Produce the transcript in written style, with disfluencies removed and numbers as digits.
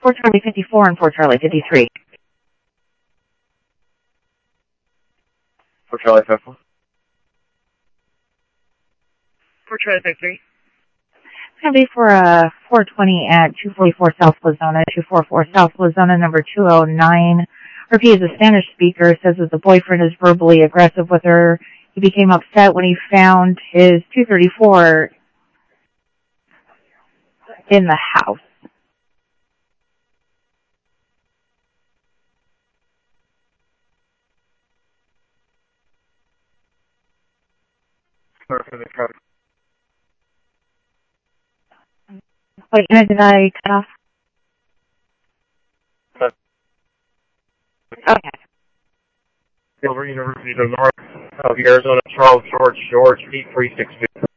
4 Charlie 54 and 4 Charlie 53. 4 Charlie 54. 4 Charlie 53. It's going to be for 420 at 244 South Lizona, 244 South Lizona, number 209. Repeat, is a Spanish speaker, says that the boyfriend is verbally aggressive with her. He became upset when he found his 234 in the house. Wait, Anna, did I cut off? Okay. Silver University to the north of Arizona, Charles George, Pete 362.